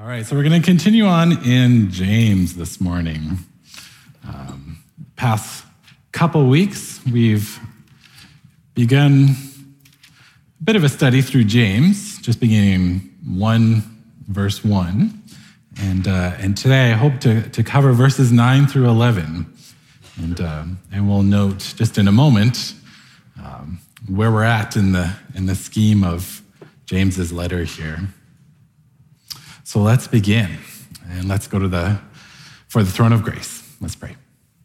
All right, so we're going to continue on in James this morning. Past couple weeks, we've begun a bit of a study through James, just beginning 1 verse 1. And today I hope to cover verses 9 through 11. And we'll note just in a moment where we're at in the scheme of James's letter here. So let's begin, and let's go for the throne of grace. Let's pray.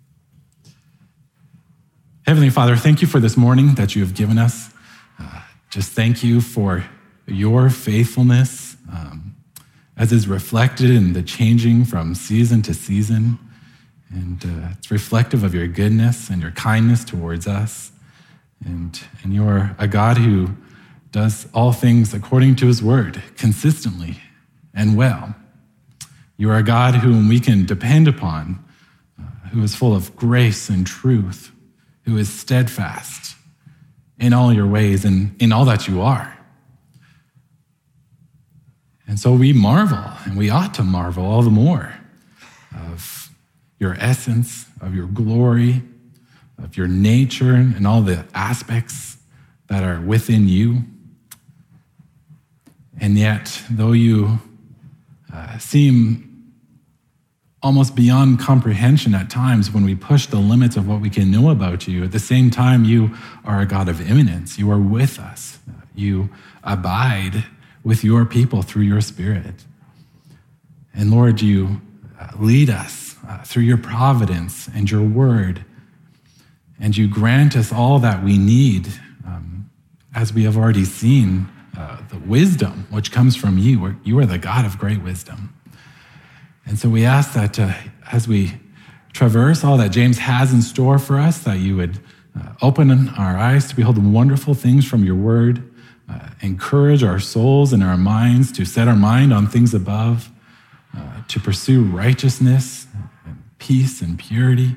Heavenly Father, thank you for this morning that you have given us. Just thank you for your faithfulness as is reflected in the changing from season to season. And it's reflective of your goodness and your kindness towards us. And you're a God who does all things according to his word, consistently and well. You are a God whom we can depend upon, who is full of grace and truth, who is steadfast in all your ways and in all that you are. And so we marvel, and we ought to marvel all the more of your essence, of your glory, of your nature, and all the aspects that are within you. And yet, though you seem almost beyond comprehension at times when we push the limits of what we can know about you, at the same time, you are a God of immanence. You are with us. You abide with your people through your Spirit. And Lord, you lead us through your providence and your word, and you grant us all that we need, as we have already seen, the wisdom which comes from you. You are the God of great wisdom. And so we ask that as we traverse all that James has in store for us, that you would open our eyes to behold the wonderful things from your word, encourage our souls and our minds to set our mind on things above, to pursue righteousness and peace and purity,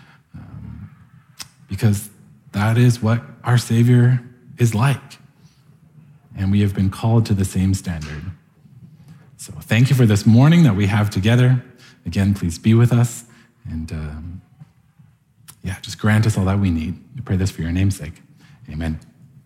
because that is what our Savior is like. And we have been called to the same standard. So thank you for this morning that we have together. Again, please be with us. And just grant us all that we need. We pray this for your name's sake. Amen.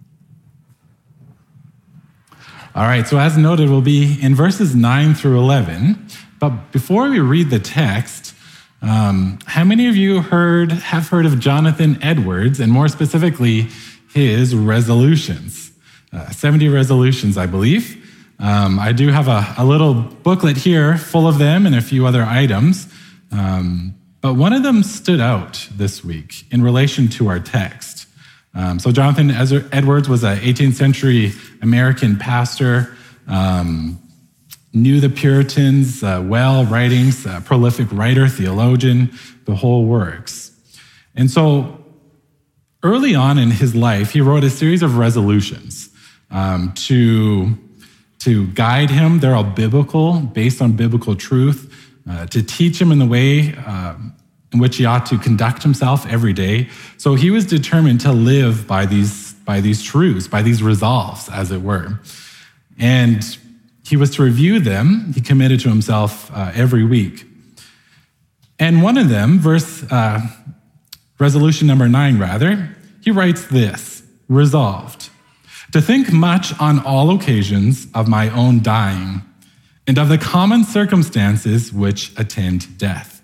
All right, so as noted, we'll be in verses 9 through 11. But before we read the text, how many of you have heard of Jonathan Edwards, and more specifically, his resolutions? 70 resolutions, I believe. I do have a little booklet here full of them and a few other items. But one of them stood out this week in relation to our text. So Jonathan Edwards was an 18th century American pastor, knew the Puritans well, writings, prolific writer, theologian, the whole works. And so early on in his life, he wrote a series of resolutions to guide him. They're all biblical, based on biblical truth, to teach him in the way in which he ought to conduct himself every day. So he was determined to live by these truths, by these resolves, as it were. And he was to review them. He committed to himself every week. And one of them, resolution number 9, he writes this: resolved to think much on all occasions of my own dying and of the common circumstances which attend death.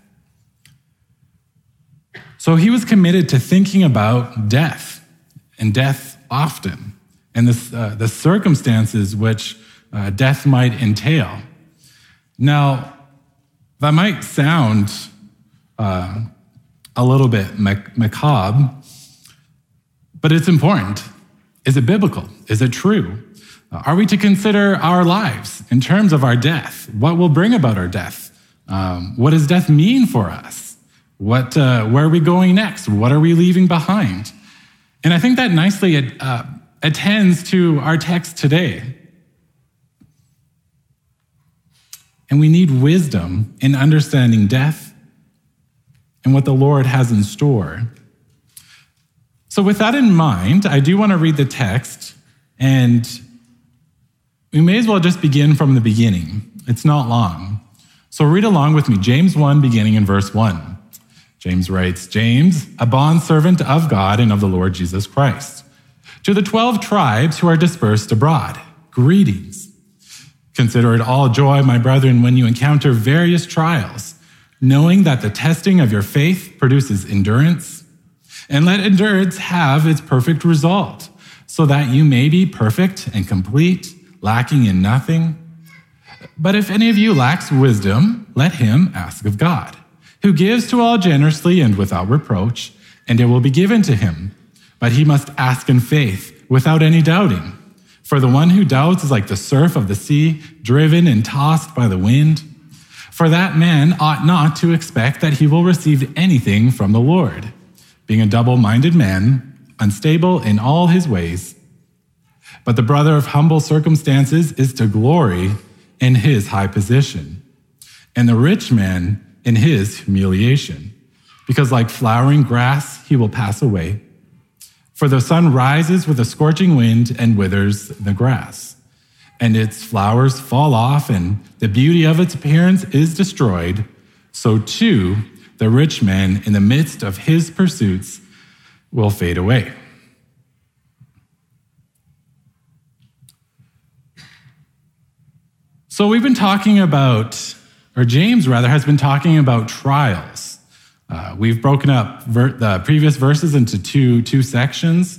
So he was committed to thinking about death, and death often, and the circumstances which death might entail. Now, that might sound a little bit macabre, but it's important. Is it biblical? Is it true? Are we to consider our lives in terms of our death? What will bring about our death? What does death mean for us? Where are we going next? What are we leaving behind? And I think that nicely attends to our text today. And we need wisdom in understanding death and what the Lord has in store. So with that in mind, I do want to read the text, and we may as well just begin from the beginning. It's not long. So read along with me, James 1, beginning in verse 1. James writes, James, a bondservant of God and of the Lord Jesus Christ, to the 12 tribes who are dispersed abroad, greetings. Consider it all joy, my brethren, when you encounter various trials, knowing that the testing of your faith produces endurance. And let endurance have its perfect result, so that you may be perfect and complete, lacking in nothing. But if any of you lacks wisdom, let him ask of God, who gives to all generously and without reproach, and it will be given to him. But he must ask in faith, without any doubting. For the one who doubts is like the surf of the sea, driven and tossed by the wind. For that man ought not to expect that he will receive anything from the Lord, being a double-minded man, unstable in all his ways. But the brother of humble circumstances is to glory in his high position, and the rich man in his humiliation, because like flowering grass he will pass away. For the sun rises with a scorching wind and withers the grass, and its flowers fall off, and the beauty of its appearance is destroyed. So too, the rich man in the midst of his pursuits will fade away. So we've been talking about, or James rather, has been talking about trials. We've broken up the previous verses into two sections.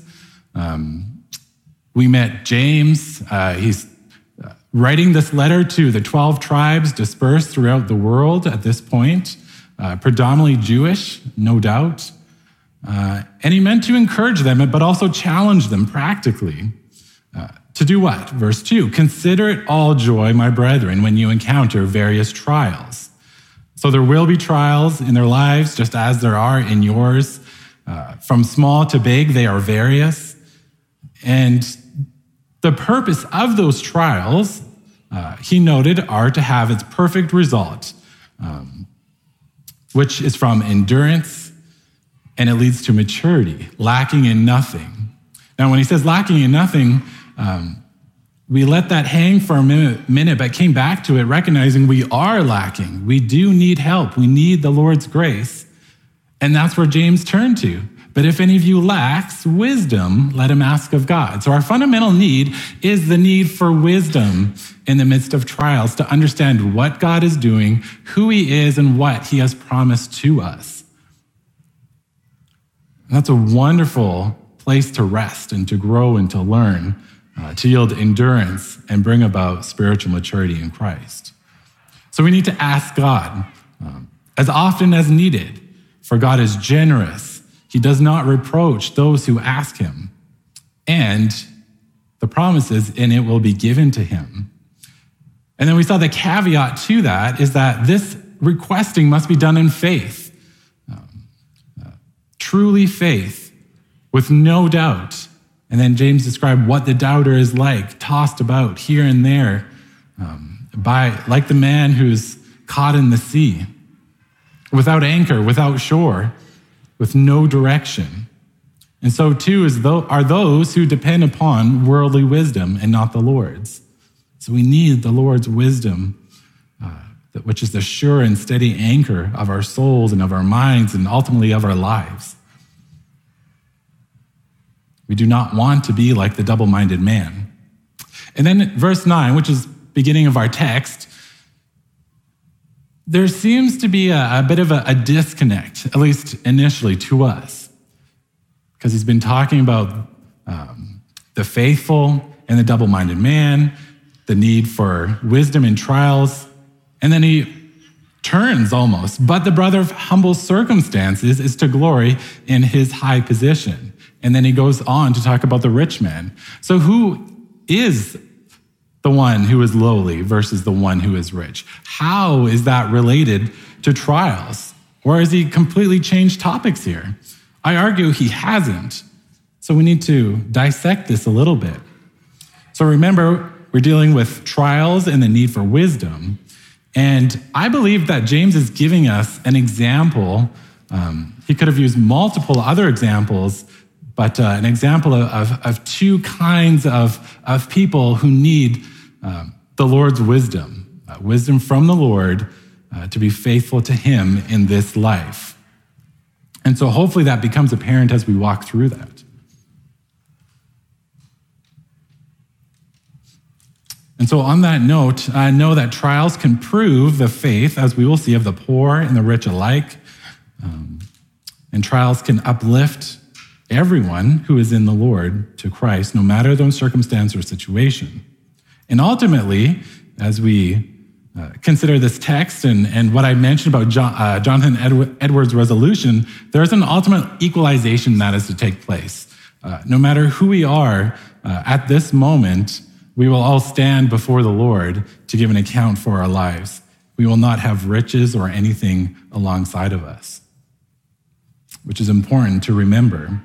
We met James. He's writing this letter to the 12 tribes dispersed throughout the world at this point, predominantly Jewish, no doubt. And he meant to encourage them, but also challenge them practically. To do what? Verse 2, consider it all joy, my brethren, when you encounter various trials. So there will be trials in their lives, just as there are in yours. From small to big, they are various. And the purpose of those trials, he noted, are to have its perfect result, which is from endurance, and it leads to maturity, lacking in nothing. Now, when he says lacking in nothing, we let that hang for a minute, but came back to it, recognizing we are lacking. We do need help. We need the Lord's grace. And that's where James turned to. But if any of you lacks wisdom, let him ask of God. So our fundamental need is the need for wisdom in the midst of trials, to understand what God is doing, who he is, and what he has promised to us. And that's a wonderful place to rest and to grow and to learn, to yield endurance and bring about spiritual maturity in Christ. So we need to ask God as often as needed, for God is generous. He does not reproach those who ask him. And the promise is, and it will be given to him. And then we saw the caveat to that is that this requesting must be done in faith, truly faith, with no doubt. And then James described what the doubter is like, tossed about here and there, like the man who's caught in the sea, without anchor, without shore, with no direction. And so too are those who depend upon worldly wisdom and not the Lord's. So we need the Lord's wisdom, which is the sure and steady anchor of our souls and of our minds and ultimately of our lives. We do not want to be like the double-minded man. And then verse 9, which is beginning of our text, there seems to be a bit of a disconnect, at least initially to us, because he's been talking about the faithful and the double-minded man, the need for wisdom in trials, and then he turns almost. But the brother of humble circumstances is to glory in his high position. And then he goes on to talk about the rich man. So who is the one who is lowly versus the one who is rich? How is that related to trials? Or has he completely changed topics here? I argue he hasn't. So we need to dissect this a little bit. So remember, we're dealing with trials and the need for wisdom. And I believe that James is giving us an example. He could have used multiple other examples, but an example of two kinds of people who need the Lord's wisdom. wisdom from the Lord to be faithful to him in this life. And so hopefully that becomes apparent as we walk through that. And so on that note, I know that trials can prove the faith, as we will see, of the poor and the rich alike. And trials can uplift everyone who is in the Lord to Christ, no matter their circumstance or situation. And ultimately, as we consider this text and what I mentioned about Jonathan Edwards' resolution, there's an ultimate equalization that is to take place. No matter who we are at this moment, we will all stand before the Lord to give an account for our lives. We will not have riches or anything alongside of us, which is important to remember.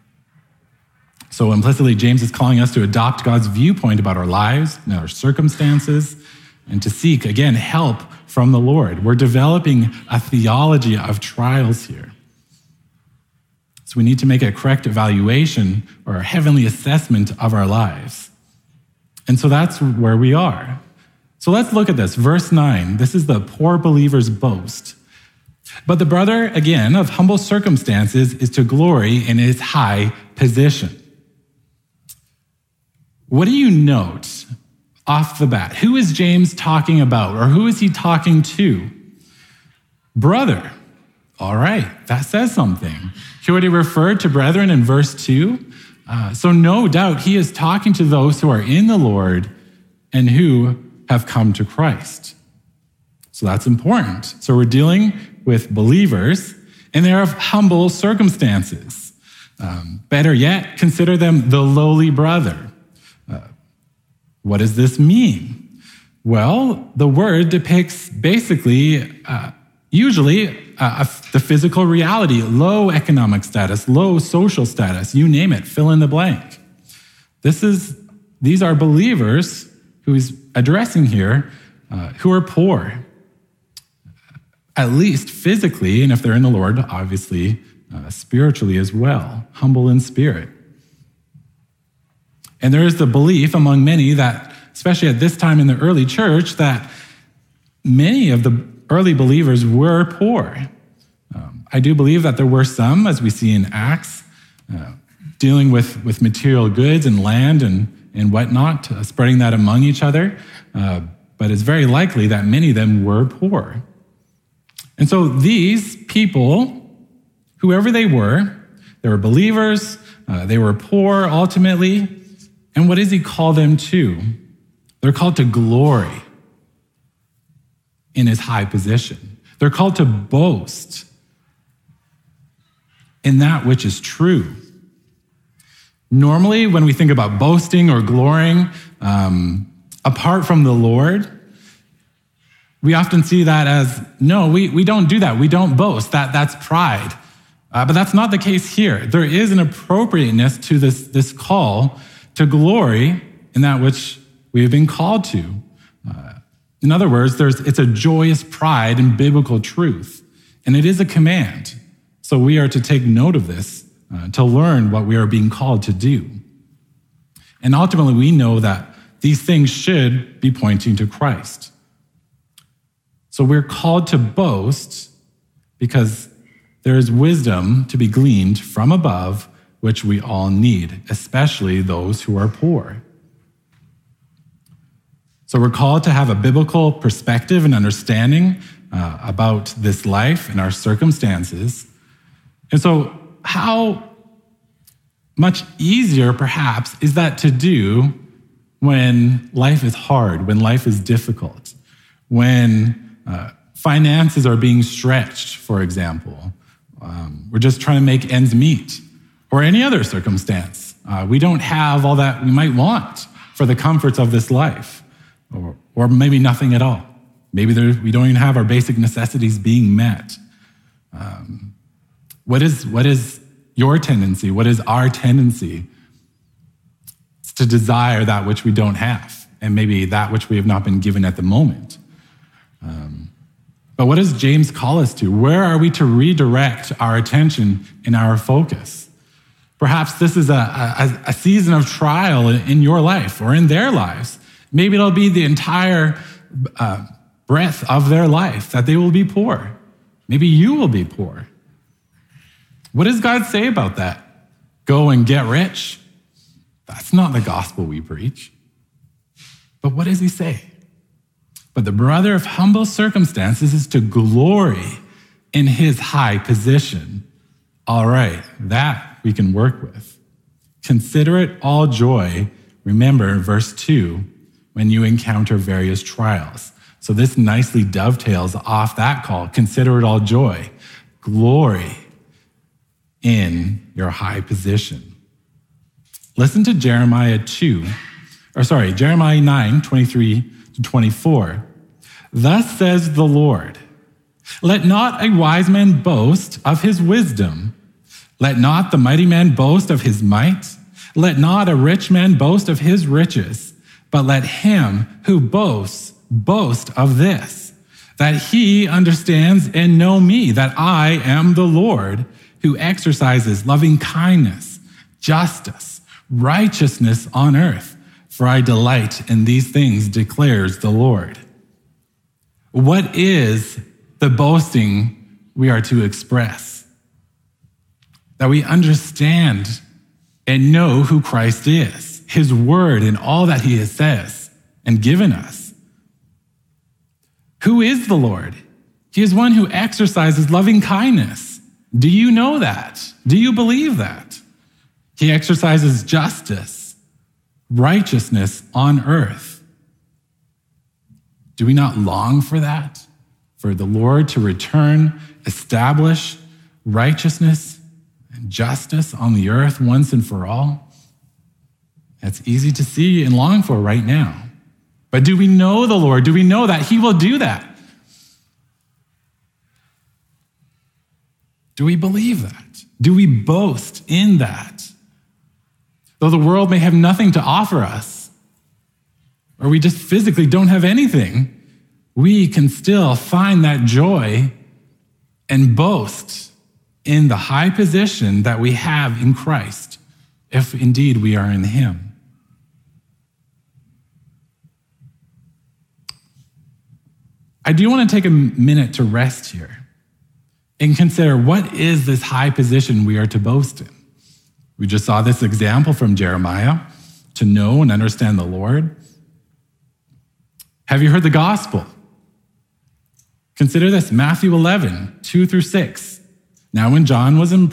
So implicitly, James is calling us to adopt God's viewpoint about our lives and our circumstances and to seek, again, help from the Lord. We're developing a theology of trials here. So we need to make a correct evaluation or a heavenly assessment of our lives. And so that's where we are. So let's look at this. Verse 9, this is the poor believer's boast. But the brother, again, of humble circumstances is to glory in his high position. What do you note off the bat? Who is James talking about, or who is he talking to? Brother. All right, that says something. He already referred to brethren in verse 2. So no doubt he is talking to those who are in the Lord and who have come to Christ. So that's important. So we're dealing with believers, and they're of humble circumstances. Better yet, consider them the lowly brother. What does this mean? Well, the word depicts basically, usually, the physical reality, low economic status, low social status, you name it, fill in the blank. These are believers who he's addressing here who are poor, at least physically, and if they're in the Lord, obviously spiritually as well, humble in spirit. And there is the belief among many that, especially at this time in the early church, that many of the early believers were poor. I do believe that there were some, as we see in Acts, dealing with material goods and land and whatnot, spreading that among each other. But it's very likely that many of them were poor. And so these people, whoever they were believers, they were poor ultimately. And what does he call them to? They're called to glory in his high position. They're called to boast in that which is true. Normally, when we think about boasting or glorying apart from the Lord, we often see that as, no, we don't do that. We don't boast. That's pride. But that's not the case here. There is an appropriateness to this call to glory in that which we have been called to. In other words, it's a joyous pride in biblical truth, and it is a command. So we are to take note of this, to learn what we are being called to do. And ultimately, we know that these things should be pointing to Christ. So we're called to boast because there is wisdom to be gleaned from above, which we all need, especially those who are poor. So we're called to have a biblical perspective and understanding about this life and our circumstances. And so how much easier, perhaps, is that to do when life is hard, when life is difficult, when finances are being stretched, for example. We're just trying to make ends meet, or any other circumstance. We don't have all that we might want for the comforts of this life. Or maybe nothing at all. Maybe we don't even have our basic necessities being met. What is your tendency? What is our tendency? It's to desire that which we don't have, and maybe that which we have not been given at the moment. But what does James call us to? Where are we to redirect our attention and our focus? Perhaps this is a season of trial in your life or in their lives. Maybe it'll be the entire breath of their life, that they will be poor. Maybe you will be poor. What does God say about that? Go and get rich? That's not the gospel we preach. But what does he say? But the brother of humble circumstances is to glory in his high position. All right, that we can work with. Consider it all joy, remember verse 2, when you encounter various trials. So this nicely dovetails off that call. Consider it all joy. Glory in your high position. Listen to Jeremiah 9, 23 to 24. Thus says the Lord, let not a wise man boast of his wisdom. Let not the mighty man boast of his might. Let not a rich man boast of his riches. But let him who boasts boast of this, that he understands and know me, that I am the Lord, who exercises loving kindness, justice, righteousness on earth. For I delight in these things, declares the Lord. What is the boasting we are to express? That we understand and know who Christ is, his word and all that he says and given us. Who is the Lord? He is one who exercises loving kindness. Do you know that? Do you believe that? He exercises justice, righteousness on earth. Do we not long for that? For the Lord to return, establish righteousness and justice on the earth once and for all? That's easy to see and long for right now. But do we know the Lord? Do we know that he will do that? Do we believe that? Do we boast in that? Though the world may have nothing to offer us, or we just physically don't have anything, we can still find that joy and boast in the high position that we have in Christ, if indeed we are in him. I do want to take a minute to rest here and consider, what is this high position we are to boast in? We just saw this example from Jeremiah, to know and understand the Lord. Have you heard the gospel? Consider this, Matthew 11, 2 through 6. Now when John,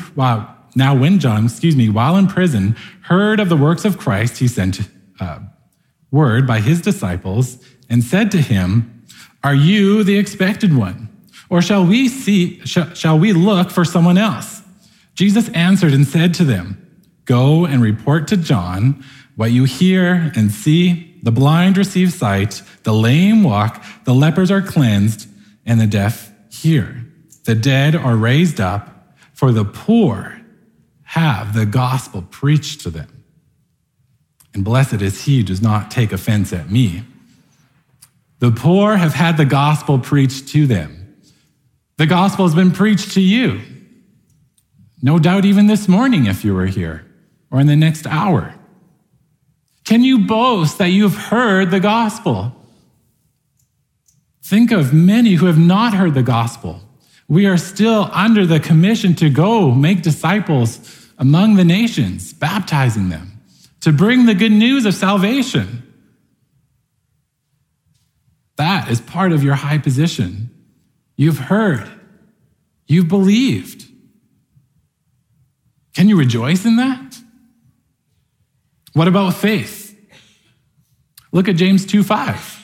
while in prison, heard of the works of Christ, he sent word by his disciples and said to him, are you the expected one? Or shall we look for someone else? Jesus answered and said to them, go and report to John what you hear and see. The blind receive sight, the lame walk, the lepers are cleansed, and the deaf hear. The dead are raised up, for the poor have the gospel preached to them. And blessed is he who does not take offense at me. The poor have had the gospel preached to them. The gospel has been preached to you. No doubt even this morning if you were here, or in the next hour. Can you boast that you've heard the gospel? Think of many who have not heard the gospel. We are still under the commission to go make disciples among the nations, baptizing them, to bring the good news of salvation. That is part of your high position. You've heard. You've believed. Can you rejoice in that? What about faith? Look at James 2:5.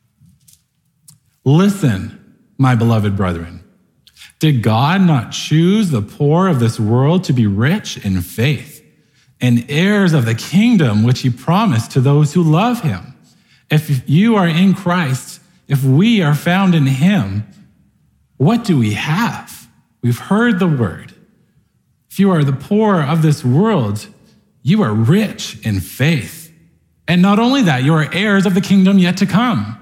Listen, my beloved brethren, did God not choose the poor of this world to be rich in faith and heirs of the kingdom which he promised to those who love him? If you are in Christ, if we are found in him, what do we have? We've heard the word. If you are the poor of this world, you are rich in faith. And not only that, you are heirs of the kingdom yet to come.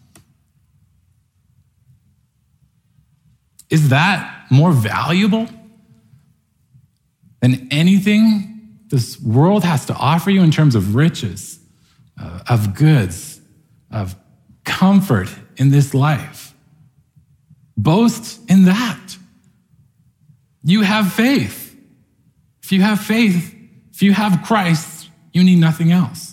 Is that more valuable than anything this world has to offer you in terms of riches, of goods, of comfort in this life. Boast in that. You have faith. If you have faith, if you have Christ, you need nothing else.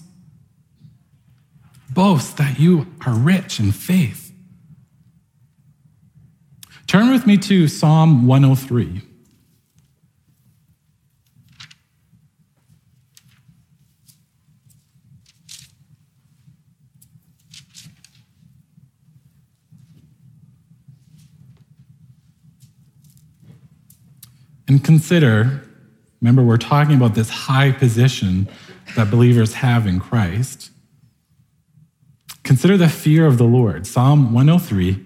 Boast that you are rich in faith. Turn with me to Psalm 103. And consider, remember we're talking about this high position that believers have in Christ. Consider the fear of the Lord. Psalm 103.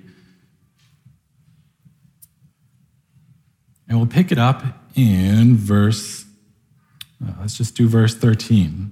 And we'll pick it up in let's just do verse 13.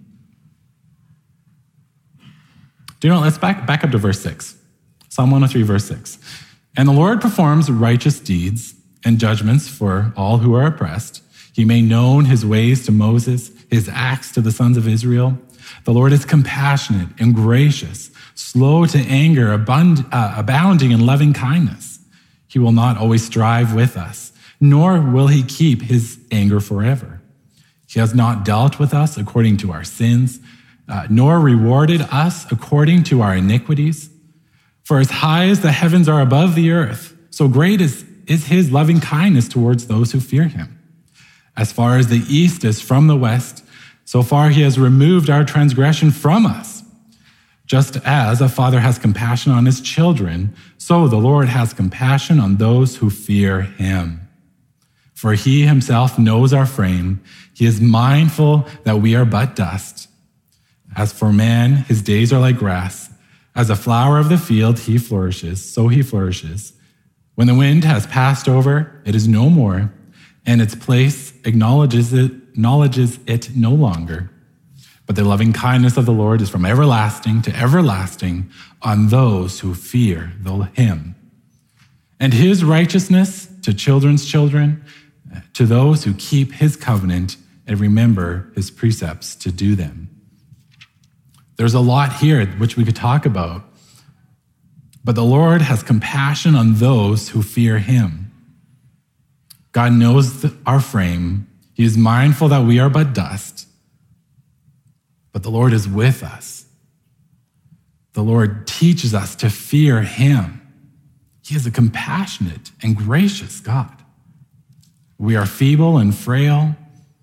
Let's back up to verse 6. Psalm 103, verse 6. And the Lord performs righteous deeds and judgments for all who are oppressed. He made known his ways to Moses, his acts to the sons of Israel. The Lord is compassionate and gracious, slow to anger, abounding in loving kindness. He will not always strive with us, nor will he keep his anger forever. He has not dealt with us according to our sins, nor rewarded us according to our iniquities. For as high as the heavens are above the earth, so great is his loving kindness towards those who fear him. As far as the east is from the west, so far he has removed our transgression from us. Just as a father has compassion on his children, so the Lord has compassion on those who fear him. For he himself knows our frame. He is mindful that we are but dust. As for man, his days are like grass. As a flower of the field, he flourishes, so he flourishes. When the wind has passed over, it is no more, and its place acknowledges it no longer. But the loving kindness of the Lord is from everlasting to everlasting on those who fear him. And his righteousness to children's children, to those who keep his covenant and remember his precepts to do them. There's a lot here which we could talk about. But the Lord has compassion on those who fear him. God knows our frame. He is mindful that we are but dust. But the Lord is with us. The Lord teaches us to fear him. He is a compassionate and gracious God. We are feeble and frail.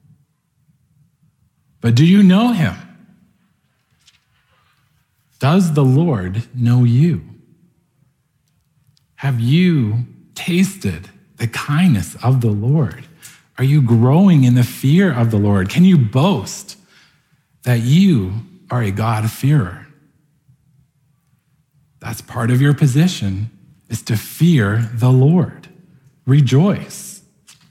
But do you know him? Does the Lord know you? Have you tasted the kindness of the Lord? Are you growing in the fear of the Lord? Can you boast that you are a God-fearer? That's part of your position, is to fear the Lord. Rejoice.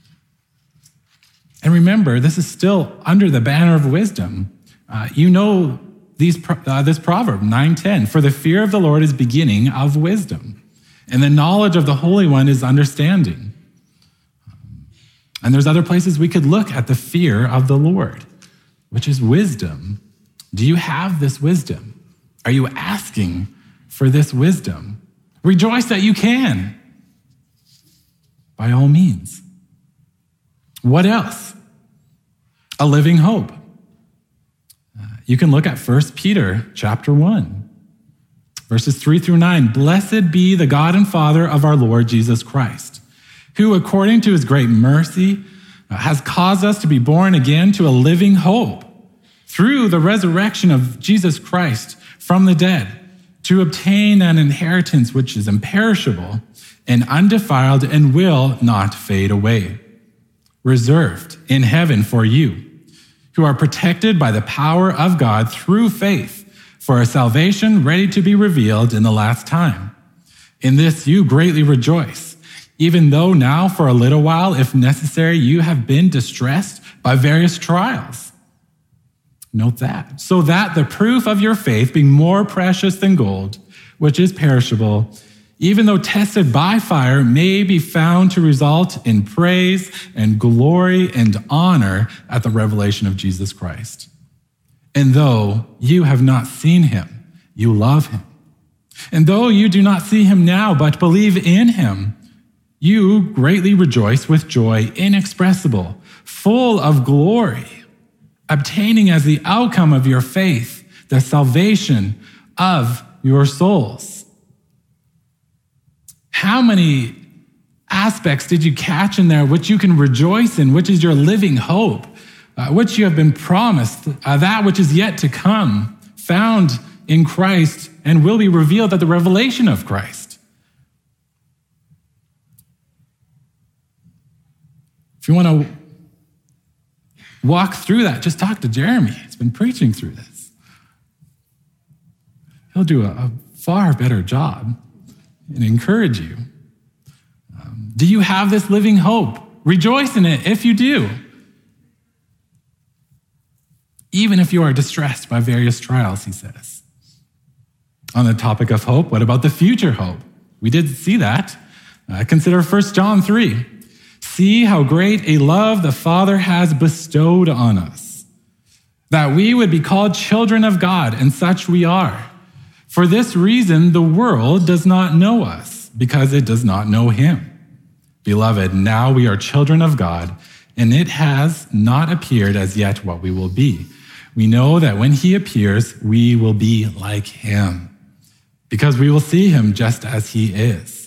And remember, this is still under the banner of wisdom. This proverb, 9:10, for the fear of the Lord is beginning of wisdom. And the knowledge of the Holy One is understanding. And there's other places we could look at the fear of the Lord, which is wisdom. Do you have this wisdom? Are you asking for this wisdom? Rejoice that you can, by all means. What else? A living hope. You can look at 1 Peter chapter 1. Verses 3-9, blessed be the God and Father of our Lord Jesus Christ, who according to his great mercy has caused us to be born again to a living hope through the resurrection of Jesus Christ from the dead, to obtain an inheritance which is imperishable and undefiled and will not fade away, reserved in heaven for you, who are protected by the power of God through faith, for a salvation ready to be revealed in the last time. In this you greatly rejoice, even though now for a little while, if necessary, you have been distressed by various trials. Note that. So that the proof of your faith, being more precious than gold, which is perishable, even though tested by fire, may be found to result in praise and glory and honor at the revelation of Jesus Christ. And though you have not seen him, you love him. And though you do not see him now, but believe in him, you greatly rejoice with joy inexpressible, full of glory, obtaining as the outcome of your faith the salvation of your souls. How many aspects did you catch in there which you can rejoice in, which is your living hope, which you have been promised, that which is yet to come, found in Christ and will be revealed at the revelation of Christ? If you want to walk through that, just talk to Jeremy. He's been preaching through this. He'll do a far better job and encourage you. Do you have this living hope? Rejoice in it if you do. Even if you are distressed by various trials, he says. On the topic of hope, what about the future hope? We did see that. Consider 1 John 3. See how great a love the Father has bestowed on us, that we would be called children of God, and such we are. For this reason, the world does not know us, because it does not know him. Beloved, now we are children of God, and it has not appeared as yet what we will be. We know that when he appears, we will be like him, because we will see him just as he is.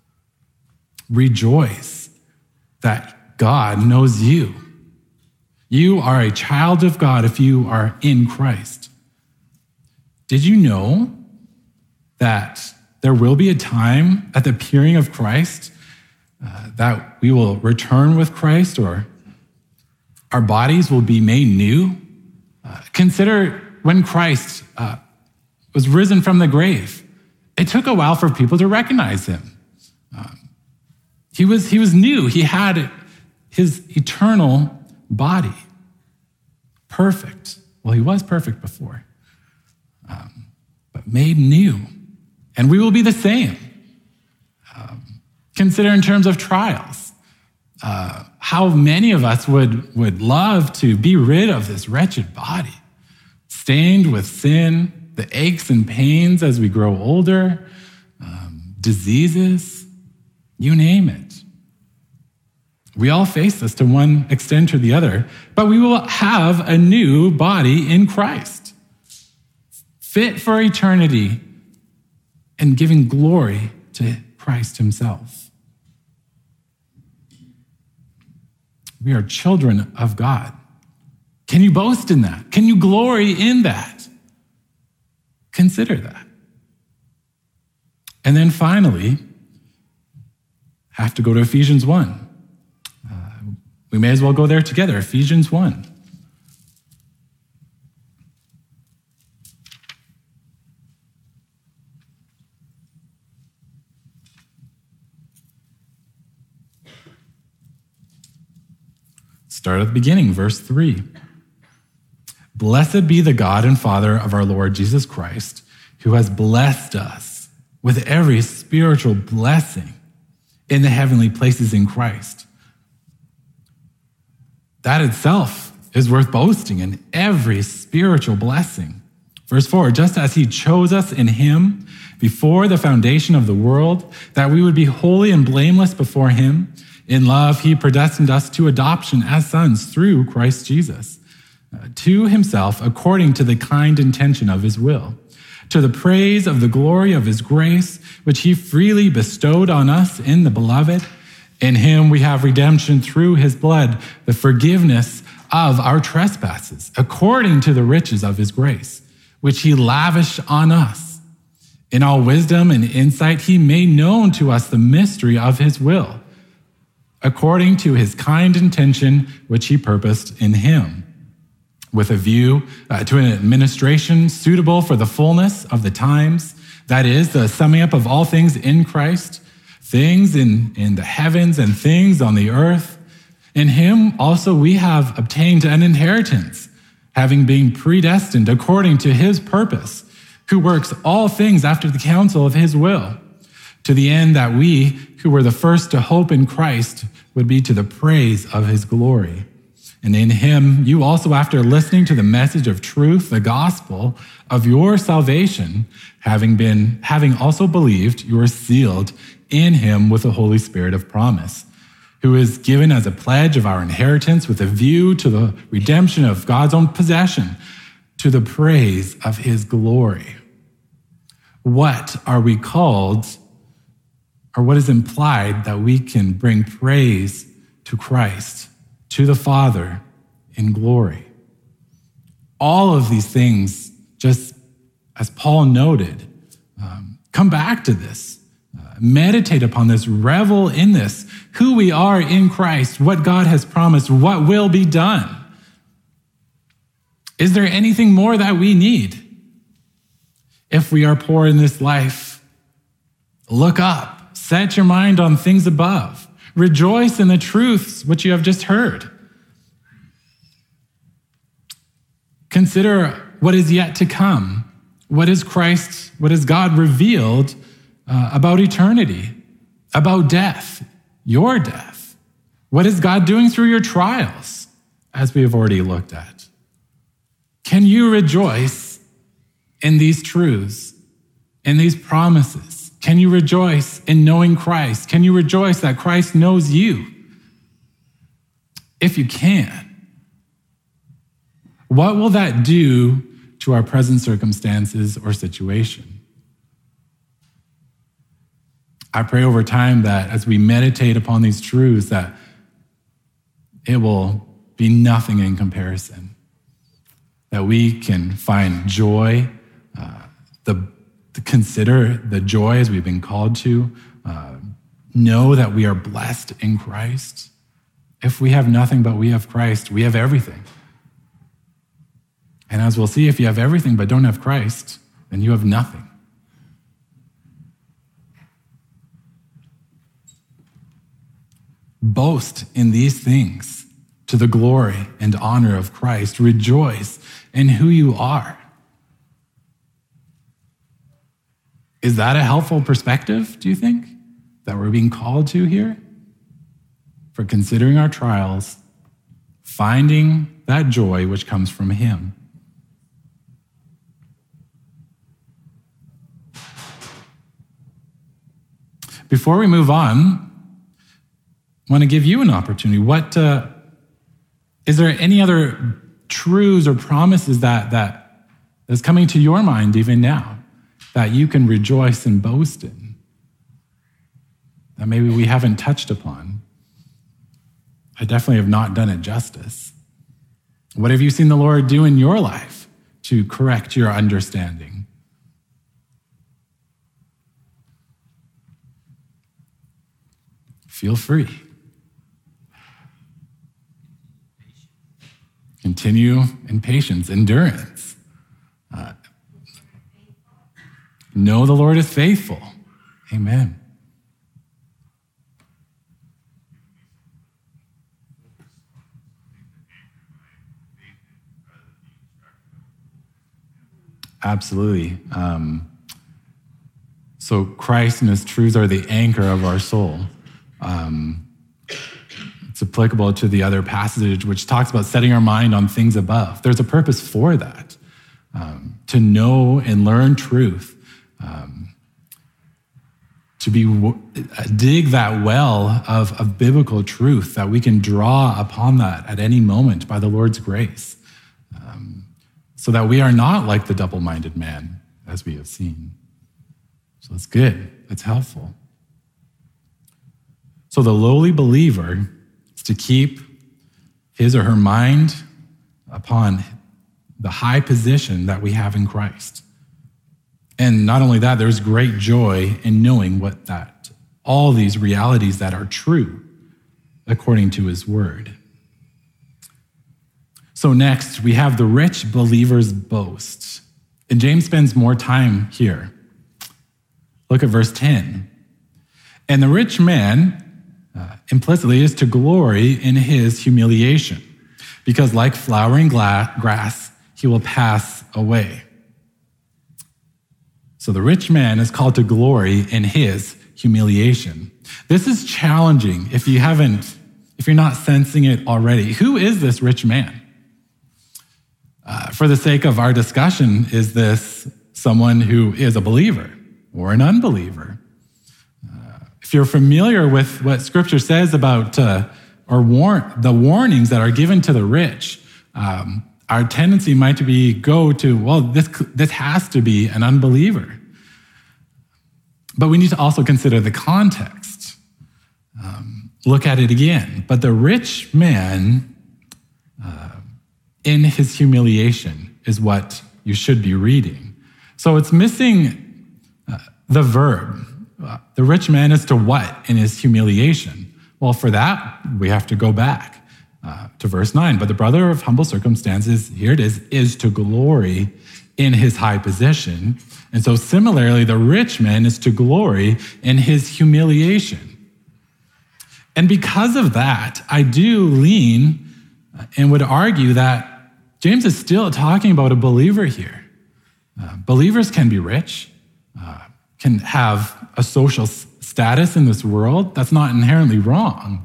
Rejoice that God knows you. You are a child of God if you are in Christ. Did you know that there will be a time at the appearing of Christ that we will return with Christ, or our bodies will be made new? Consider when Christ was risen from the grave. It took a while for people to recognize him. He was new. He had his eternal body. Perfect. Well, he was perfect before, but made new. And we will be the same. Consider in terms of trials. How many of us would love to be rid of this wretched body, stained with sin, the aches and pains as we grow older, diseases, you name it. We all face this to one extent or the other, but we will have a new body in Christ, fit for eternity and giving glory to Christ himself. We are children of God. Can you boast in that? Can you glory in that? Consider that. And then finally, have to go to Ephesians 1. We may as well go there together, Ephesians 1. Start at the beginning, verse 3. Blessed be the God and Father of our Lord Jesus Christ, who has blessed us with every spiritual blessing in the heavenly places in Christ. That itself is worth boasting in, every spiritual blessing. Verse 4, just as he chose us in him before the foundation of the world, that we would be holy and blameless before him. In love, he predestined us to adoption as sons through Christ Jesus, to himself according to the kind intention of his will, to the praise of the glory of his grace, which he freely bestowed on us in the beloved. In him we have redemption through his blood, the forgiveness of our trespasses, according to the riches of his grace, which he lavished on us. In all wisdom and insight, he made known to us the mystery of his will, according to his kind intention, which he purposed in him, with a view to an administration suitable for the fullness of the times, that is, the summing up of all things in Christ, things in the heavens and things on the earth. In him also we have obtained an inheritance, having been predestined according to his purpose, who works all things after the counsel of his will, to the end that we, who were the first to hope in Christ, would be to the praise of his glory. And in him, you also, after listening to the message of truth, the gospel of your salvation, having also believed, you are sealed in him with the Holy Spirit of promise, who is given as a pledge of our inheritance with a view to the redemption of God's own possession, to the praise of his glory. What are we called, or what is implied that we can bring praise to Christ, to the Father in glory? All of these things, just as Paul noted, come back to this. Meditate upon this, revel in this, who we are in Christ, what God has promised, what will be done. Is there anything more that we need? If we are poor in this life, look up, set your mind on things above, rejoice in the truths which you have just heard. Consider what is yet to come. What is Christ, what has God revealed about eternity, about death, your death? What is God doing through your trials, as we have already looked at? Can you rejoice in these truths, in these promises? Can you rejoice in knowing Christ? Can you rejoice that Christ knows you? If you can, what will that do to our present circumstances or situation? I pray over time that as we meditate upon these truths, that it will be nothing in comparison, that we can find joy, to consider the joy as we've been called to, know that we are blessed in Christ. If we have nothing but we have Christ, we have everything. And as we'll see, if you have everything but don't have Christ, then you have nothing. Boast in these things to the glory and honor of Christ. Rejoice in who you are. Is that a helpful perspective, do you think, that we're being called to here? For considering our trials, finding that joy which comes from him. Before we move on, I want to give you an opportunity. Is there any other truths or promises that is coming to your mind even now that you can rejoice and boast in, that maybe we haven't touched upon? I definitely have not done it justice. What have you seen the Lord do in your life to correct your understanding? Feel free. Continue in patience, endurance. Know the Lord is faithful. Amen. Absolutely. So Christ and his truths are the anchor of our soul. It's applicable to the other passage which talks about setting our mind on things above. There's a purpose for that, to know and learn truth, to dig that well of biblical truth, that we can draw upon that at any moment by the Lord's grace, so that we are not like the double-minded man, as we have seen. So it's good. It's helpful. So the lowly believer is to keep his or her mind upon the high position that we have in Christ. And not only that, there's great joy in knowing all these realities that are true according to his word. So next, we have the rich believer's boast. And James spends more time here. Look at verse 10. And the rich man, implicitly, is to glory in his humiliation, because like flowering grass, he will pass away. So the rich man is called to glory in his humiliation. This is challenging if if you're not sensing it already. Who is this rich man? For the sake of our discussion, is this someone who is a believer or an unbeliever? If you're familiar with what Scripture says about the warnings that are given to the rich, our tendency might be go to, well, this has to be an unbeliever. But we need to also consider the context. Look at it again. But the rich man, in his humiliation, is what you should be reading. So it's missing the verb. The rich man is to what in his humiliation? Well, for that, we have to go back to verse 9. But the brother of humble circumstances, here it is to glory in his high position. And so similarly, the rich man is to glory in his humiliation. And because of that, I do lean and would argue that James is still talking about a believer here. Believers can be rich, can have a social status in this world. That's not inherently wrong.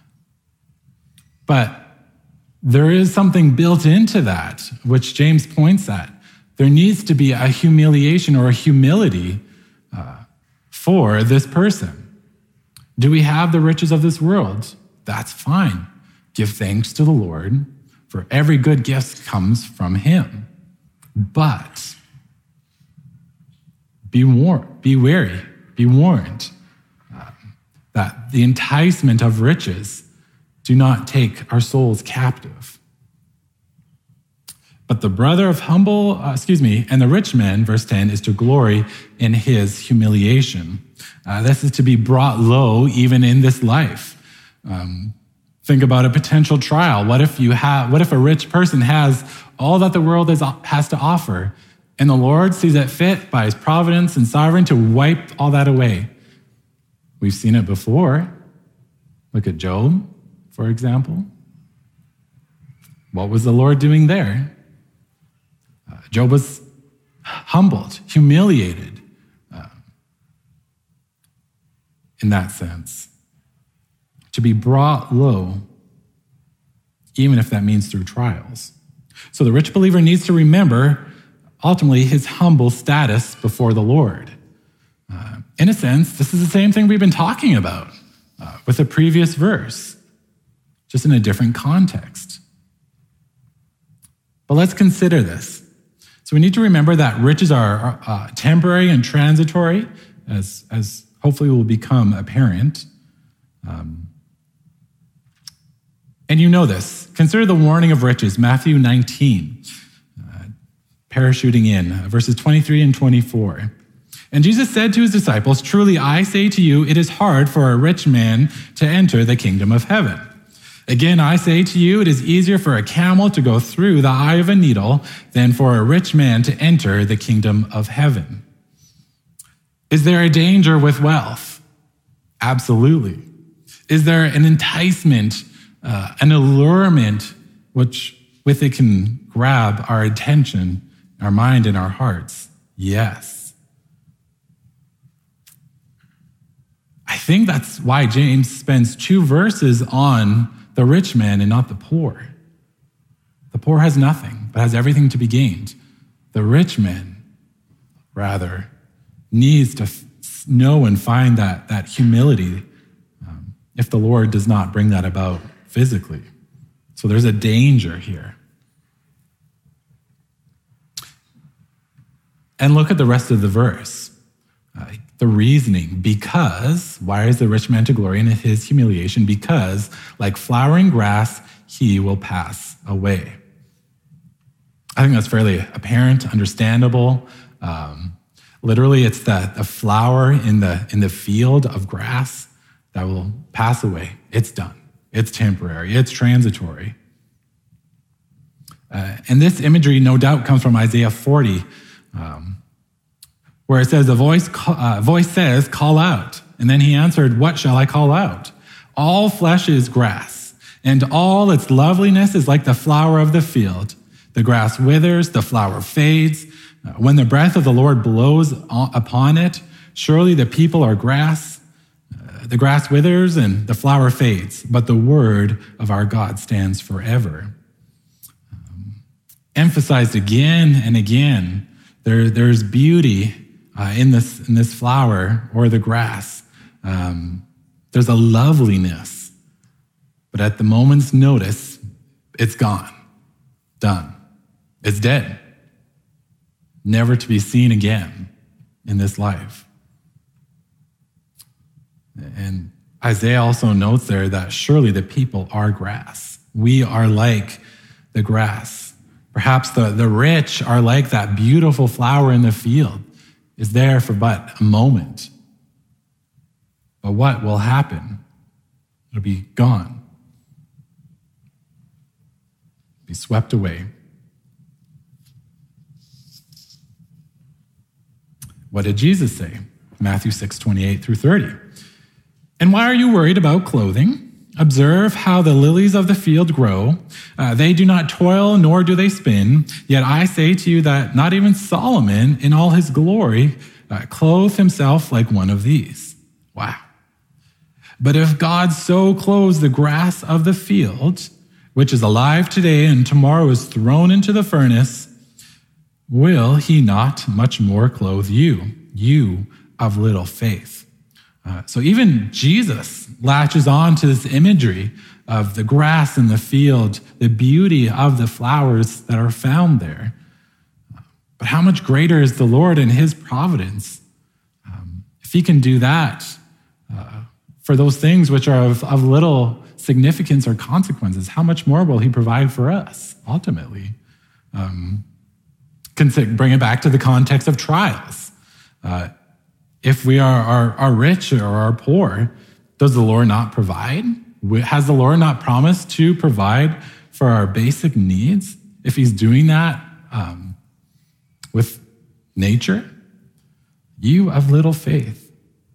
But there is something built into that, which James points at. There needs to be a humiliation or a humility for this person. Do we have the riches of this world? That's fine. Give thanks to the Lord, for every good gift comes from him. But be wary, be warned that the enticement of riches do not take our souls captive. But the brother of and the rich man, verse 10, is to glory in his humiliation. This is to be brought low even in this life. Think about a potential trial. What if a rich person has all that the world has to offer, and the Lord sees it fit by his providence and sovereign to wipe all that away? We've seen it before. Look at Job, for example. What was the Lord doing there? Job was humbled, humiliated in that sense. To be brought low, even if that means through trials. So the rich believer needs to remember, ultimately, his humble status before the Lord. In a sense, this is the same thing we've been talking about with the previous verse, just in a different context. But let's consider this. So we need to remember that riches are temporary and transitory, as hopefully will become apparent. And you know this. Consider the warning of riches, Matthew 19, parachuting in, verses 23 and 24. And Jesus said to his disciples, "Truly I say to you, it is hard for a rich man to enter the kingdom of heaven. Again, I say to you, it is easier for a camel to go through the eye of a needle than for a rich man to enter the kingdom of heaven." Is there a danger with wealth? Absolutely. Is there an enticement, an allurement, which with it can grab our attention, our mind, and our hearts? Yes. I think that's why James spends 2 verses on the rich man and not the poor. The poor has nothing, but has everything to be gained. The rich man, rather, needs to know and find that humility if the Lord does not bring that about physically. So there's a danger here. And look at the rest of the verse. The reasoning, because, why is the rich man to glory in his humiliation? Because, like flowering grass, he will pass away. I think that's fairly apparent, understandable. Literally, it's the flower in the field of grass that will pass away. It's done. It's temporary. It's transitory. And this imagery, no doubt, comes from Isaiah 40, where it says, a voice says, "Call out." And then he answered, "What shall I call out? All flesh is grass, and all its loveliness is like the flower of the field. The grass withers, the flower fades. When the breath of the Lord blows upon it, surely the people are grass. The grass withers and the flower fades, but the word of our God stands forever. Emphasized again and again, there's beauty in this flower or the grass. There's a loveliness, but at the moment's notice, it's gone, done. It's dead, never to be seen again in this life. And Isaiah also notes there that surely the people are grass. We are like the grass. Perhaps the rich are like that beautiful flower in the field, is there for but a moment. But what will happen? It'll be gone, be swept away. What did Jesus say? Matthew 6:28 through 30. And why are you worried about clothing? Observe how the lilies of the field grow. They do not toil, nor do they spin. Yet I say to you that not even Solomon in all his glory clothed himself like one of these. Wow. But if God so clothes the grass of the field, which is alive today and tomorrow is thrown into the furnace, will he not much more clothe you, you of little faith? So even Jesus latches on to this imagery of the grass in the field, the beauty of the flowers that are found there. But how much greater is the Lord in his providence? If he can do that for those things which are of little significance or consequences, how much more will he provide for us, ultimately? Bring it back to the context of trials. If we are rich or are poor, does the Lord not provide? Has the Lord not promised to provide for our basic needs? If he's doing that with nature, you of little faith.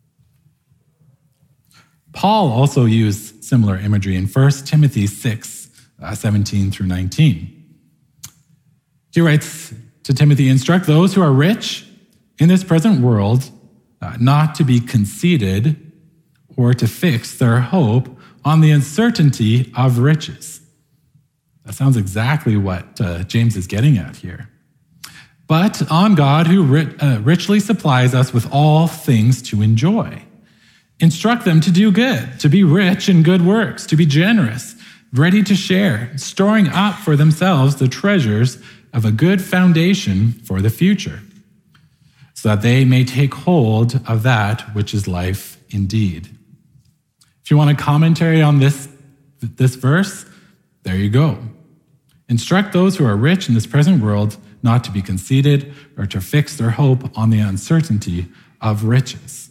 Paul also used similar imagery in 1 Timothy 6, 17 through 19. He writes to Timothy, instruct those who are rich in this present world not to be conceited or to fix their hope on the uncertainty of riches. That sounds exactly what James is getting at here. But on God who richly supplies us with all things to enjoy. Instruct them to do good, to be rich in good works, to be generous, ready to share, storing up for themselves the treasures of a good foundation for the future, so that they may take hold of that which is life indeed. If you want a commentary on this verse, there you go. Instruct those who are rich in this present world not to be conceited or to fix their hope on the uncertainty of riches.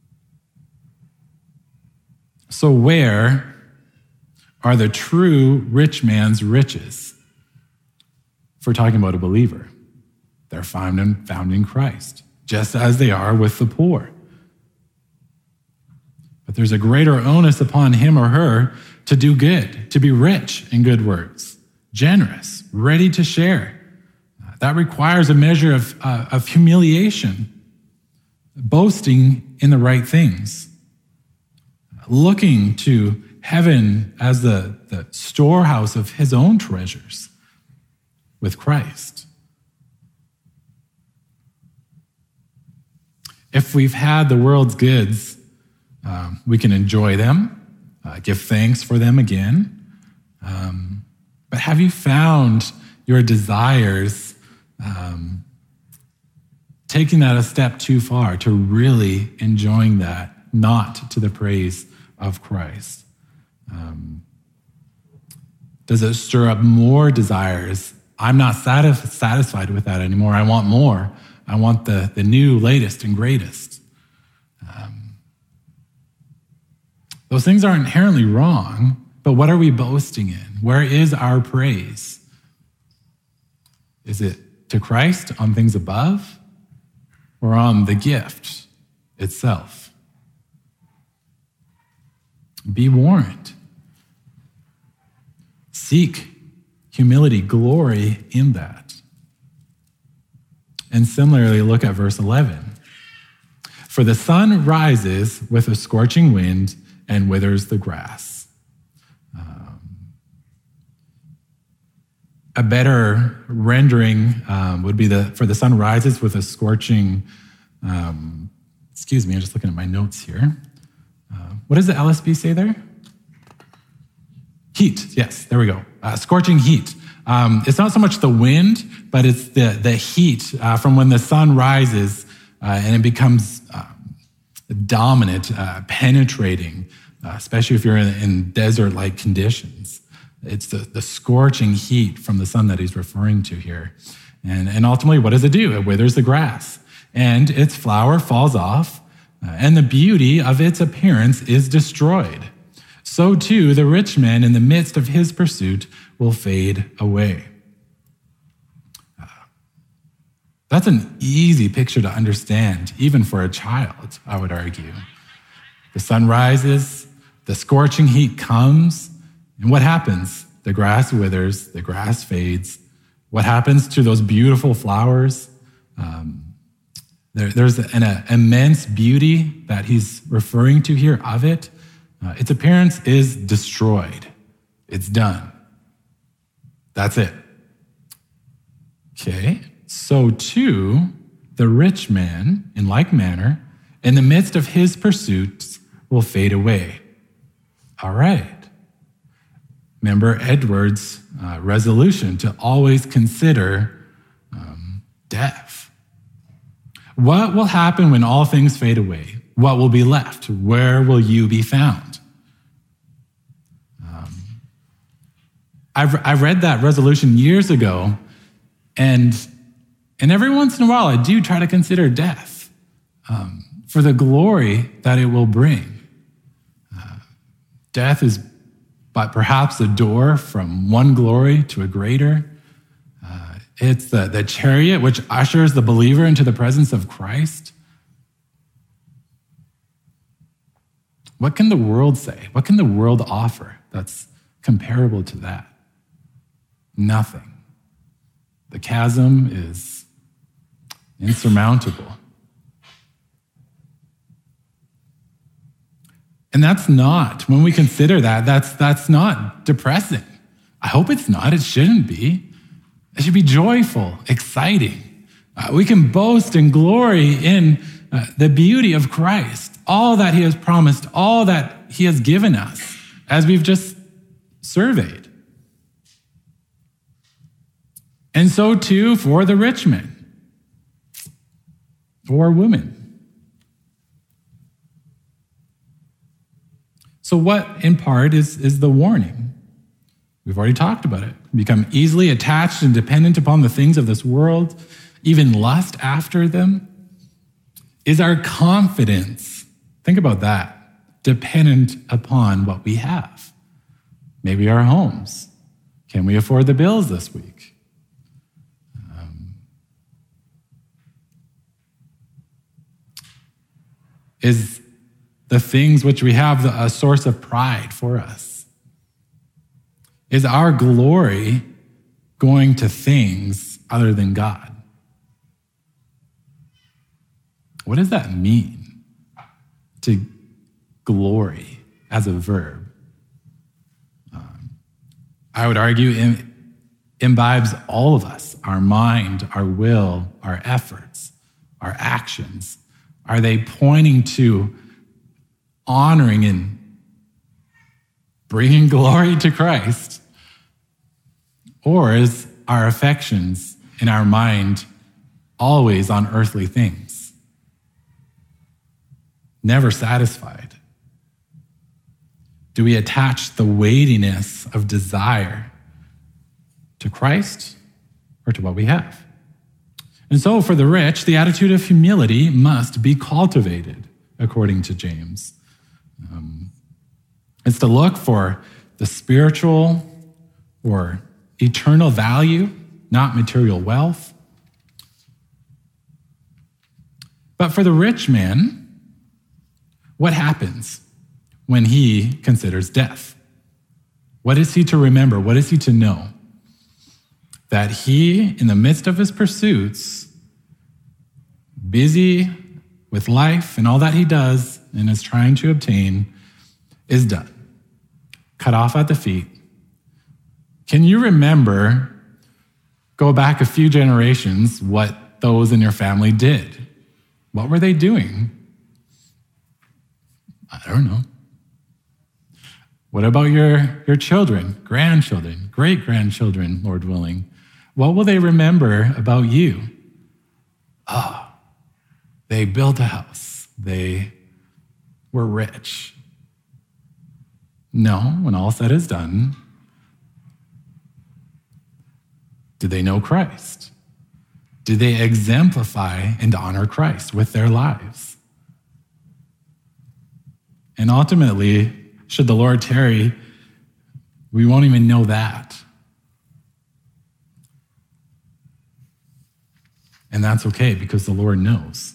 So where are the true rich man's riches? If we're talking about a believer, they're found in Christ, just as they are with the poor. But there's a greater onus upon him or her to do good, to be rich in good works, generous, ready to share. That requires a measure of humiliation, boasting in the right things, looking to heaven as the storehouse of his own treasures with Christ. If we've had the world's goods, we can enjoy them, give thanks for them again. But have you found your desires taking that a step too far to really enjoying that, not to the praise of Christ? Does it stir up more desires? I'm not satisfied with that anymore. I want more. I want the new, latest, and greatest. Those things are inherently wrong, but what are we boasting in? Where is our praise? Is it to Christ on things above or on the gift itself? Be warned. Seek humility, glory in that. And similarly, look at verse 11. For the sun rises with a scorching wind and withers the grass. A better rendering would be for the sun rises with a scorching, excuse me, I'm just looking at my notes here. What does the LSB say there? Heat, yes, there we go. Scorching heat. It's not so much the wind, but it's the heat from when the sun rises and it becomes dominant, penetrating, especially if you're in desert-like conditions. It's the scorching heat from the sun that he's referring to here. And ultimately, what does it do? It withers the grass, and its flower falls off, and the beauty of its appearance is destroyed. So too, the rich man in the midst of his pursuit will fade away. That's an easy picture to understand, even for a child, I would argue. The sun rises, the scorching heat comes, and what happens? The grass withers, the grass fades. What happens to those beautiful flowers? There's an immense beauty that he's referring to here of it. Its appearance is destroyed. It's done. That's it. Okay, so too, the rich man, in like manner, in the midst of his pursuits, will fade away. All right. Remember Edward's resolution to always consider death. What will happen when all things fade away? What will be left? Where will you be found? I've read that resolution years ago, and every once in a while I do try to consider death for the glory that it will bring. Death is but perhaps a door from one glory to a greater. It's the chariot which ushers the believer into the presence of Christ. What can the world say? What can the world offer that's comparable to that? Nothing. The chasm is insurmountable. And that's not, when we consider that's not depressing. I hope it's not. It shouldn't be. It should be joyful, exciting. We can boast and glory in the beauty of Christ, all that he has promised, all that he has given us, as we've just surveyed. And so too for the rich man or woman. So what, in part, is the warning? We've already talked about it. Become easily attached and dependent upon the things of this world, even lust after them. Is our confidence, think about that, dependent upon what we have? Maybe our homes. Can we afford the bills this week? Is the things which we have a source of pride for us? Is our glory going to things other than God? What does that mean, to glory as a verb? I would argue it imbibes all of us, our mind, our will, our efforts, our actions. Are they pointing to honoring and bringing glory to Christ? Or is our affections in our mind always on earthly things? Never satisfied? Do we attach the weightiness of desire to Christ or to what we have? And so for the rich, the attitude of humility must be cultivated, according to James. It's to look for the spiritual or eternal value, not material wealth. But for the rich man, what happens when he considers death? What is he to remember? What is he to know? That he, in the midst of his pursuits, busy with life and all that he does and is trying to obtain is done. Cut off at the feet. Can you remember, go back a few generations, what those in your family did? What were they doing? I don't know. What about your children, grandchildren, great-grandchildren, Lord willing? What will they remember about you? They built a house. They were rich. No, when all said is done, did they know Christ? Did they exemplify and honor Christ with their lives? And ultimately, should the Lord tarry, we won't even know that. And that's okay because the Lord knows.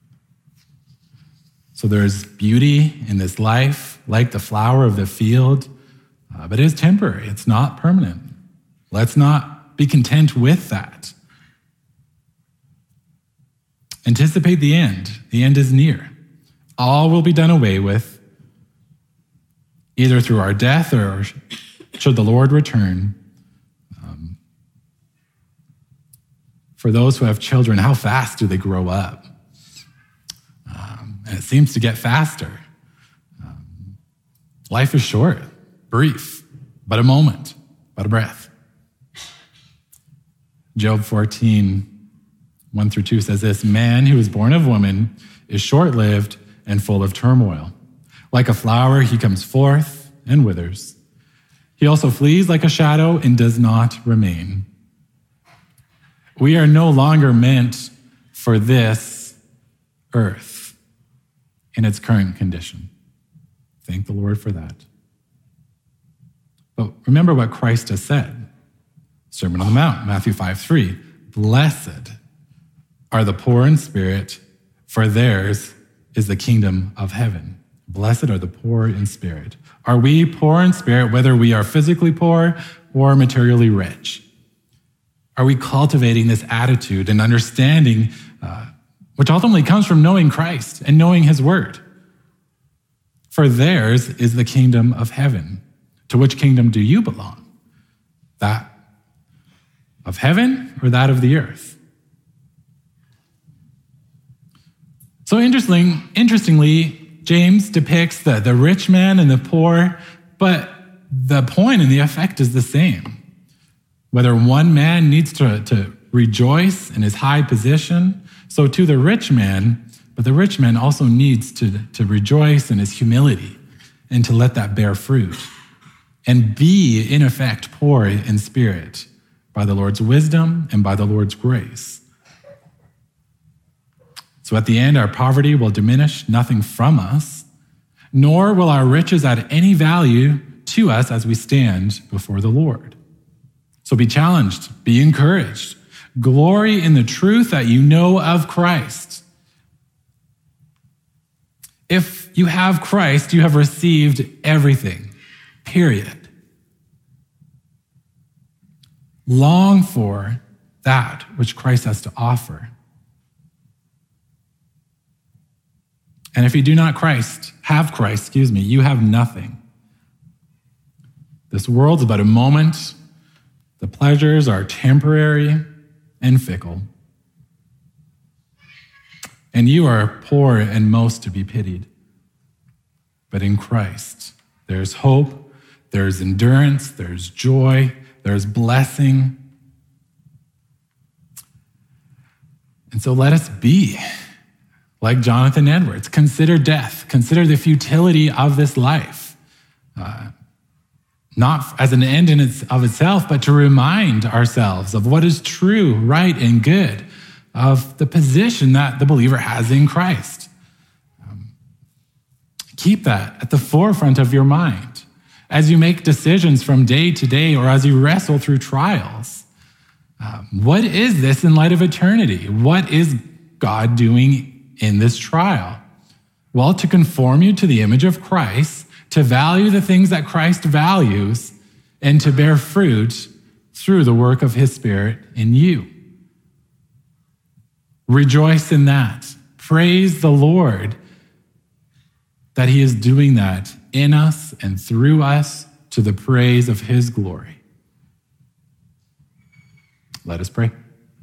So there's beauty in this life, like the flower of the field, but it is temporary. It's not permanent. Let's not be content with that. Anticipate the end. The end is near. All will be done away with, either through our death or should the Lord return. For those who have children, how fast do they grow up? And it seems to get faster. Life is short, brief, but a moment, but a breath. Job 14, 1-2 says this, man who is born of woman is short-lived and full of turmoil. Like a flower, he comes forth and withers. He also flees like a shadow and does not remain. We are no longer meant for this earth in its current condition. Thank the Lord for that. But remember what Christ has said. Sermon on the Mount, Matthew 5:3. Blessed are the poor in spirit, for theirs is the kingdom of heaven. Blessed are the poor in spirit. Are we poor in spirit, whether we are physically poor or materially rich? Are we cultivating this attitude and understanding, which ultimately comes from knowing Christ and knowing his word? For theirs is the kingdom of heaven. To which kingdom do you belong? That of heaven or that of the earth? So interestingly, James depicts the rich man and the poor, but the point and the effect is the same. Whether one man needs to rejoice in his high position, so too the rich man, but the rich man also needs to rejoice in his humility and to let that bear fruit and be, in effect, poor in spirit by the Lord's wisdom and by the Lord's grace. So at the end, our poverty will diminish nothing from us, nor will our riches add any value to us as we stand before the Lord. So be challenged, be encouraged, glory in the truth that you know of Christ. If you have Christ, you have received everything, period. Long for that which Christ has to offer. And if you do not have Christ, you have nothing. This world's but a moment. The pleasures are temporary and fickle. And you are poor and most to be pitied. But in Christ, there's hope, there's endurance, there's joy, there's blessing. And so let us be like Jonathan Edwards. Consider death. Consider the futility of this life. Not as an end in of itself, but to remind ourselves of what is true, right, and good, of the position that the believer has in Christ. Keep that at the forefront of your mind as you make decisions from day to day or as you wrestle through trials. What is this in light of eternity? What is God doing in this trial? Well, to conform you to the image of Christ, to value the things that Christ values, and to bear fruit through the work of his Spirit in you. Rejoice in that. Praise the Lord that he is doing that in us and through us to the praise of his glory. Let us pray.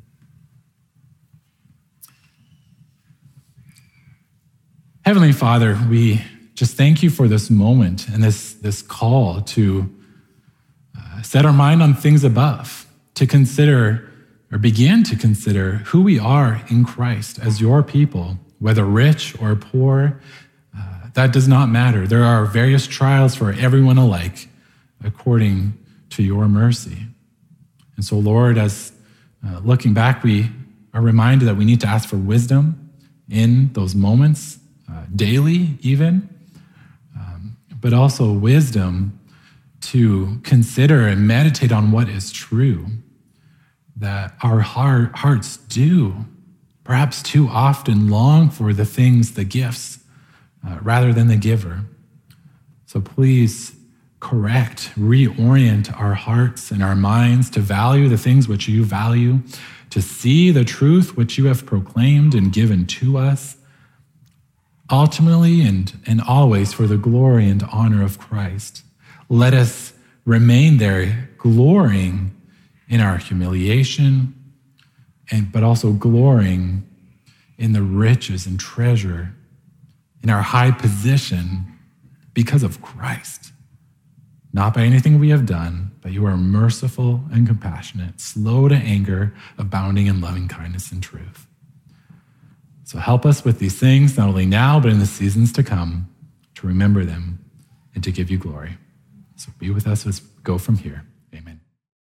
Heavenly Father, we just thank you for this moment and this call to set our mind on things above, to consider or begin to consider who we are in Christ as your people, whether rich or poor. That does not matter. There are various trials for everyone alike according to your mercy. And so, Lord, as looking back, we are reminded that we need to ask for wisdom in those moments, daily even, but also wisdom to consider and meditate on what is true, that our hearts do, perhaps too often, long for the things, the gifts, rather than the giver. So please correct, reorient our hearts and our minds to value the things which you value, to see the truth which you have proclaimed and given to us, ultimately and always for the glory and honor of Christ. Let us remain there, glorying in our humiliation, but also glorying in the riches and treasure, in our high position because of Christ. Not by anything we have done, but you are merciful and compassionate, slow to anger, abounding in loving kindness and truth. So help us with these things, not only now, but in the seasons to come, to remember them and to give you glory. So be with us as we go from here. Amen.